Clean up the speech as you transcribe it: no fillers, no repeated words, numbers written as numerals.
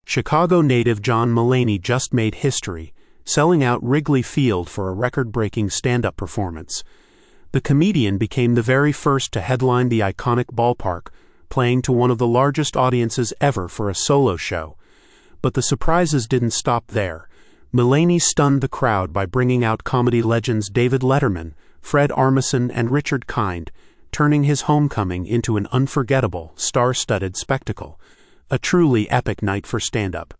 Chicago native John Mulaney just made history, selling out Wrigley Field for a record-breaking stand-up performance. The comedian became the very first to headline the iconic ballpark, playing to one of the largest audiences ever for a solo show. But the surprises didn't stop there. Mulaney stunned the crowd by bringing out comedy legends David Letterman, Fred Armisen, and Richard Kind, turning his homecoming into an unforgettable, star-studded spectacle. A truly epic night for stand-up.